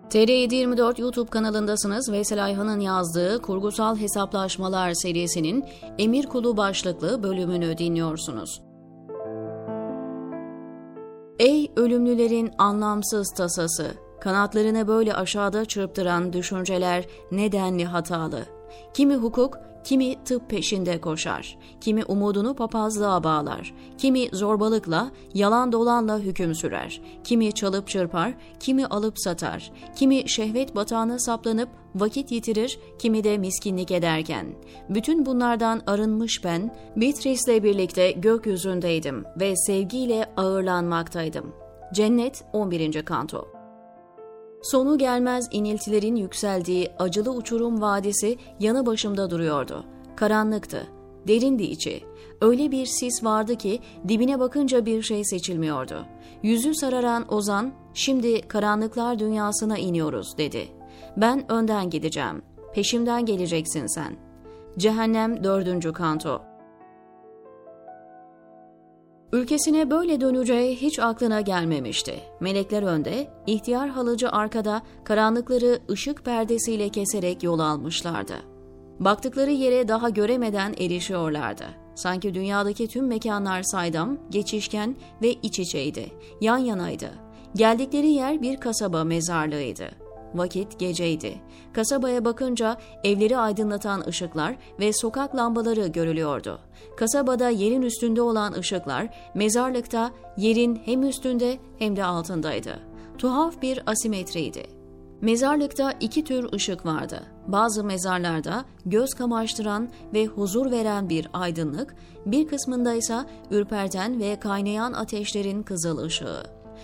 TR724 YouTube kanalındasınız. Veysel Ayhan'ın yazdığı Kurgusal Hesaplaşmalar serisinin Emir Kulu başlıklı bölümünü dinliyorsunuz. Ey ölümlülerin anlamsız tasası! Kanatlarını böyle aşağıda çırptıran düşünceler nedenli hatalı. Kimi hukuk, kimi tıp peşinde koşar, kimi umudunu papazlığa bağlar, kimi zorbalıkla, yalan dolanla hüküm sürer, kimi çalıp çırpar, kimi alıp satar, kimi şehvet batağına saplanıp vakit yitirir, kimi de miskinlik ederken. Bütün bunlardan arınmış ben, Beatrice'le birlikte gökyüzündeydim ve sevgiyle ağırlanmaktaydım. Cennet 11. Kanto. Sonu gelmez iniltilerin yükseldiği acılı uçurum vadisi yanı başımda duruyordu. Karanlıktı, derindi içi. Öyle bir sis vardı ki dibine bakınca bir şey seçilmiyordu. Yüzü sararan Ozan, "Şimdi karanlıklar dünyasına iniyoruz," dedi. "Ben önden gideceğim, peşimden geleceksin sen." Cehennem 4. Kanto. Ülkesine böyle döneceği hiç aklına gelmemişti. Melekler önde, ihtiyar halıcı arkada karanlıkları ışık perdesiyle keserek yol almışlardı. Baktıkları yere daha göremeden erişiyorlardı. Sanki dünyadaki tüm mekanlar saydam, geçişken ve iç içeydi, yan yanaydı. Geldikleri yer bir kasaba mezarlığıydı. Vakit geceydi. Kasabaya bakınca evleri aydınlatan ışıklar ve sokak lambaları görülüyordu. Kasabada yerin üstünde olan ışıklar, mezarlıkta yerin hem üstünde hem de altındaydı. Tuhaf bir asimetriydi. Mezarlıkta iki tür ışık vardı. Bazı mezarlarda göz kamaştıran ve huzur veren bir aydınlık, bir kısmında ise ürperten ve kaynayan ateşlerin kızıl ışığı.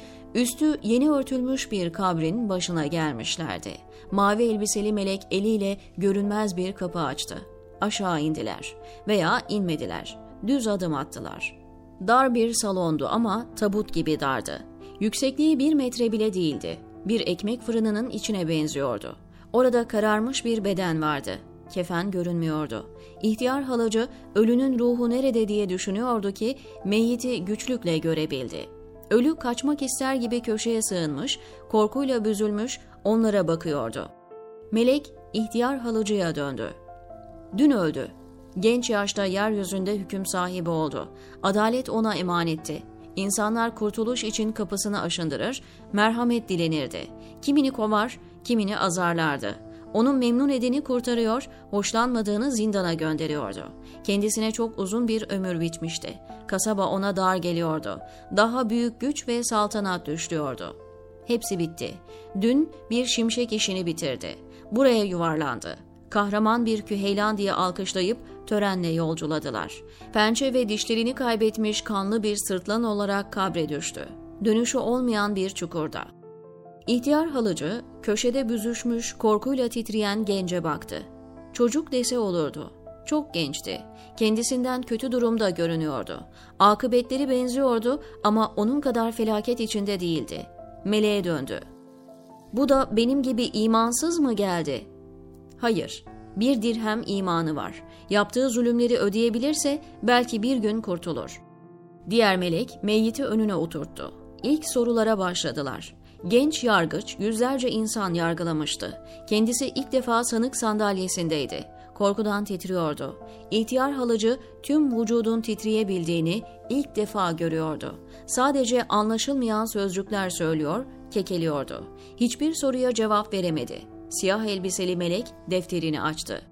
Üstü yeni örtülmüş bir kabrin başına gelmişlerdi. Mavi elbiseli melek eliyle görünmez bir kapı açtı. Aşağı indiler veya inmediler. Düz adım attılar. Dar bir salondu ama tabut gibi dardı. Yüksekliği 1 metre bile değildi. Bir ekmek fırınının içine benziyordu. Orada kararmış bir beden vardı. Kefen görünmüyordu. İhtiyar halacı ölünün ruhu nerede diye düşünüyordu ki meyyiti güçlükle görebildi. Ölü kaçmak ister gibi köşeye sığınmış, korkuyla büzülmüş onlara bakıyordu. Melek ihtiyar halıcıya döndü. Dün öldü. Genç yaşta yeryüzünde hüküm sahibi oldu. Adalet ona emanetti. İnsanlar kurtuluş için kapısını aşındırır, merhamet dilenirdi. Kimini kovar, kimini azarlardı. Onun memnun edeni kurtarıyor, hoşlanmadığını zindana gönderiyordu. Kendisine çok uzun bir ömür biçmişti. Kasaba ona dar geliyordu. Daha büyük güç ve saltanat düşlüyordu. Hepsi bitti. Dün bir şimşek işini bitirdi. Buraya yuvarlandı. Kahraman bir küheylan diye alkışlayıp törenle yolculadılar. Pençe ve dişlerini kaybetmiş kanlı bir sırtlan olarak kabre düştü. Dönüşü olmayan bir çukurda. İhtiyar halıcı köşede büzüşmüş korkuyla titreyen gence baktı. Çocuk dese olurdu. Çok gençti. Kendisinden kötü durumda görünüyordu. Akıbetleri benziyordu ama onun kadar felaket içinde değildi. Meleğe döndü. "Bu da benim gibi imansız mı geldi?" "Hayır, 1 dirhem imanı var. Yaptığı zulümleri ödeyebilirse belki bir gün kurtulur." Diğer melek meyyiti önüne oturttu. İlk sorulara başladılar. Genç yargıç yüzlerce insan yargılamıştı. Kendisi ilk defa sanık sandalyesindeydi. Korkudan titriyordu. İhtiyar halıcı tüm vücudun titreyebildiğini ilk defa görüyordu. Sadece anlaşılmayan sözcükler söylüyor, kekeliyordu. Hiçbir soruya cevap veremedi. Siyah elbiseli melek defterini açtı.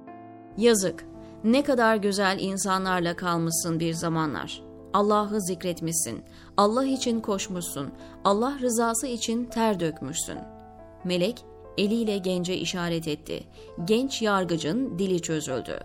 "Yazık, ne kadar güzel insanlarla kalmışsın bir zamanlar. Allah'ı zikretmişsin, Allah için koşmuşsun, Allah rızası için ter dökmüşsün." Melek eliyle gence işaret etti. Genç yargıcın dili çözüldü.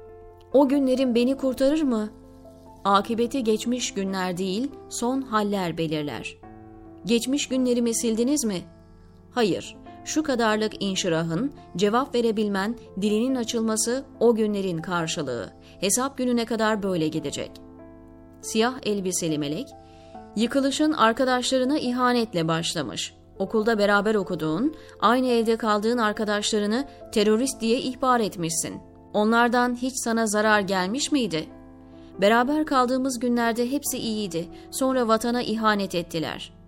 "O günlerin beni kurtarır mı?" "Akıbeti geçmiş günler değil, son haller belirler." "Geçmiş günlerimi sildiniz mi?" "Hayır, şu kadarlık inşirahın, cevap verebilmen, dilinin açılması o günlerin karşılığı. Hesap gününe kadar böyle gidecek." Siyah elbiseli melek, "Yıkılışın arkadaşlarına ihanetle başlamış. Okulda beraber okuduğun, aynı evde kaldığın arkadaşlarını terörist diye ihbar etmişsin. Onlardan hiç sana zarar gelmiş miydi? Beraber kaldığımız günlerde hepsi iyiydi. Sonra vatana ihanet ettiler."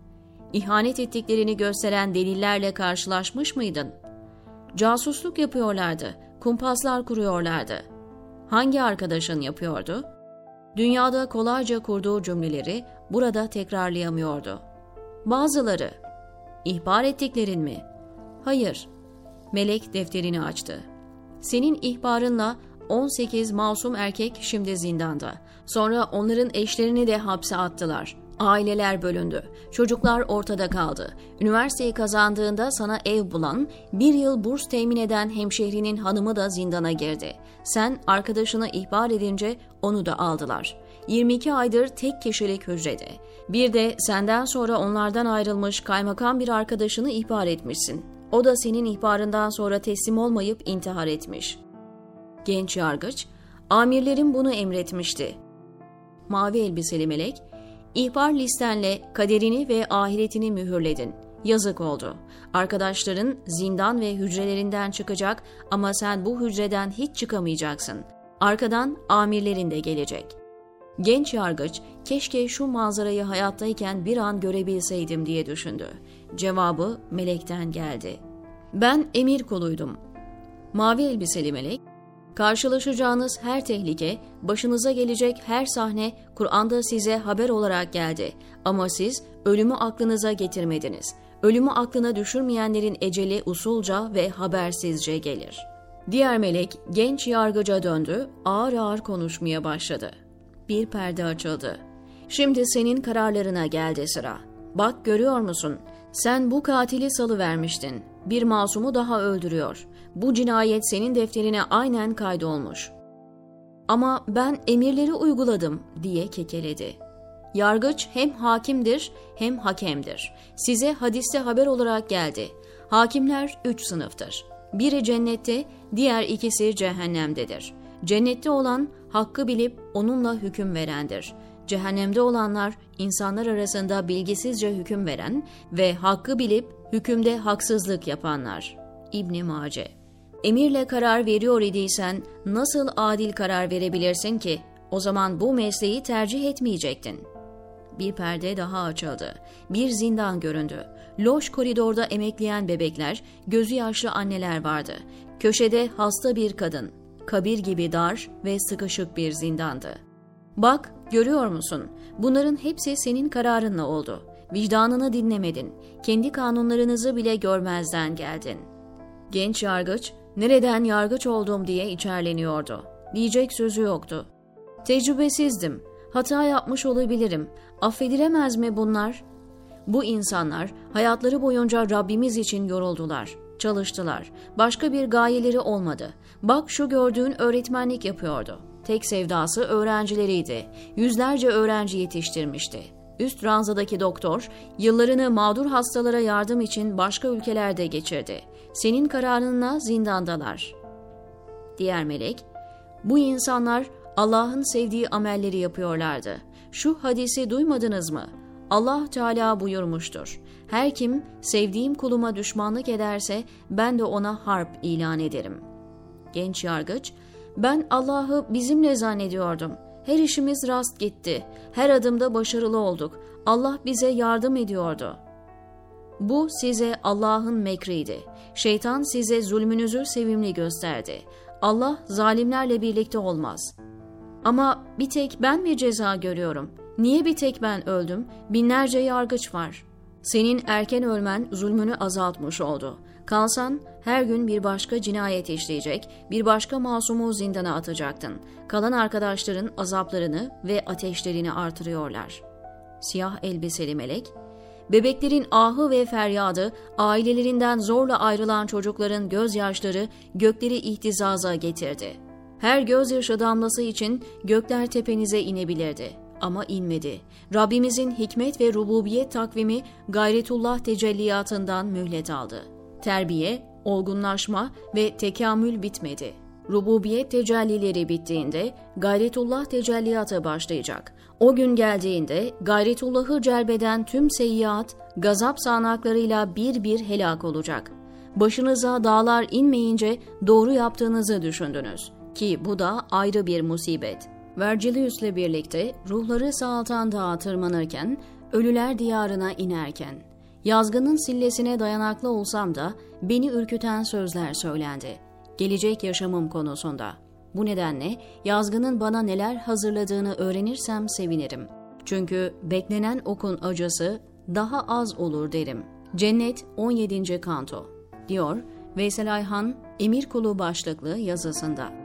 İhanet ettiklerini gösteren delillerle karşılaşmış mıydın? Casusluk yapıyorlardı, kumpaslar kuruyorlardı. Hangi arkadaşın yapıyordu? Dünyada kolayca kurduğu cümleleri burada tekrarlayamıyordu. Bazıları. İhbar ettiklerin mi? Hayır. Melek defterini açtı. Senin ihbarınla 18 masum erkek şimdi zindanda. Sonra onların eşlerini de hapse attılar. Aileler bölündü. Çocuklar ortada kaldı. Üniversiteyi kazandığında sana ev bulan, 1 yıl burs temin eden hemşehrinin hanımı da zindana girdi. Sen arkadaşını ihbar edince onu da aldılar. 22 aydır tek kişilik hücrede. Bir de senden sonra onlardan ayrılmış kaymakam bir arkadaşını ihbar etmişsin. O da senin ihbarından sonra teslim olmayıp intihar etmiş. Genç yargıç, amirlerim bunu emretmişti. Mavi elbiseli melek, İhbar listenle kaderini ve ahiretini mühürledin. Yazık oldu. Arkadaşların zindan ve hücrelerinden çıkacak ama sen bu hücreden hiç çıkamayacaksın. Arkadan amirlerin de gelecek. Genç yargıç, keşke şu manzarayı hayattayken bir an görebilseydim diye düşündü. Cevabı melekten geldi. Ben emir kuluydum. Mavi elbiseli melek, karşılaşacağınız her tehlike, başınıza gelecek her sahne Kur'an'da size haber olarak geldi. Ama siz ölümü aklınıza getirmediniz. Ölümü aklına düşürmeyenlerin eceli usulca ve habersizce gelir. Diğer melek genç yargıca döndü, ağır ağır konuşmaya başladı. Bir perde açıldı. Şimdi senin kararlarına geldi sıra. Bak görüyor musun? Sen bu katili salıvermiştin. Bir masumu daha öldürüyor. Bu cinayet senin defterine aynen kaydolmuş. Ama ben emirleri uyguladım diye kekeledi. Yargıç hem hakimdir hem hakemdir. Size hadiste haber olarak geldi. Hakimler 3 sınıftır. Biri cennette, diğer ikisi cehennemdedir. Cennette olan hakkı bilip onunla hüküm verendir. Cehennemde olanlar insanlar arasında bilgisizce hüküm veren ve hakkı bilip hükümde haksızlık yapanlar. İbn Mace. Emirle karar veriyor idiysen nasıl adil karar verebilirsin ki? O zaman bu mesleği tercih etmeyecektin. Bir perde daha açıldı. Bir zindan göründü. Loş koridorda emekleyen bebekler, gözü yaşlı anneler vardı. Köşede hasta bir kadın. Kabir gibi dar ve sıkışık bir zindandı. Bak, görüyor musun? Bunların hepsi senin kararınla oldu. Vicdanını dinlemedin. Kendi kanunlarınızı bile görmezden geldin. Genç yargıç, nereden yargıç oldum diye içerleniyordu. Diyecek sözü yoktu. Tecrübesizdim. Hata yapmış olabilirim. Affedilemez mi bunlar? Bu insanlar hayatları boyunca Rabbimiz için yoruldular, çalıştılar. Başka bir gayeleri olmadı. Bak şu gördüğün öğretmenlik yapıyordu. Tek sevdası öğrencileriydi. Yüzlerce öğrenci yetiştirmişti. Üst ranzadaki doktor, yıllarını mağdur hastalara yardım için başka ülkelerde geçirdi. Senin kararınla zindandalar. Diğer melek, bu insanlar Allah'ın sevdiği amelleri yapıyorlardı. Şu hadisi duymadınız mı? Allah Teala buyurmuştur. Her kim sevdiğim kuluma düşmanlık ederse ben de ona harp ilan ederim. Genç yargıç, ben Allah'ı bizimle zannediyordum. Her işimiz rast gitti. Her adımda başarılı olduk. Allah bize yardım ediyordu. Bu size Allah'ın mekriydi. Şeytan size zulmünüzü sevimli gösterdi. Allah zalimlerle birlikte olmaz. Ama bir tek ben mi ceza görüyorum? Niye bir tek ben öldüm? Binlerce yargıç var. Senin erken ölmen zulmünü azaltmış oldu. Kalsan her gün bir başka cinayet işleyecek, bir başka masumu zindana atacaktın. Kalan arkadaşların azaplarını ve ateşlerini artırıyorlar. Siyah elbiseli melek, bebeklerin ahı ve feryadı, ailelerinden zorla ayrılan çocukların gözyaşları gökleri ihtizaza getirdi. Her gözyaşı damlası için gökler tepenize inebilirdi. Ama inmedi. Rabbimizin hikmet ve rububiyet takvimi gayretullah tecelliyatından mühlet aldı. Terbiye, olgunlaşma ve tekamül bitmedi. Rububiyet tecellileri bittiğinde gayretullah tecelliyatı başlayacak. O gün geldiğinde gayretullahı celbeden tüm seyyiat, gazap sağanaklarıyla bir bir helak olacak. Başınıza dağlar inmeyince doğru yaptığınızı düşündünüz. Ki bu da ayrı bir musibet. Vergilius'le birlikte ruhları sağaltan dağa tırmanırken, ölüler diyarına inerken, Yazgının sillesine dayanaklı olsam da beni ürküten sözler söylendi. Gelecek yaşamım konusunda. Bu nedenle yazgının bana neler hazırladığını öğrenirsem sevinirim. Çünkü beklenen okun acısı daha az olur derim. Cennet 17. Kanto diyor Veysel Ayhan Emir Kulu başlıklı yazısında.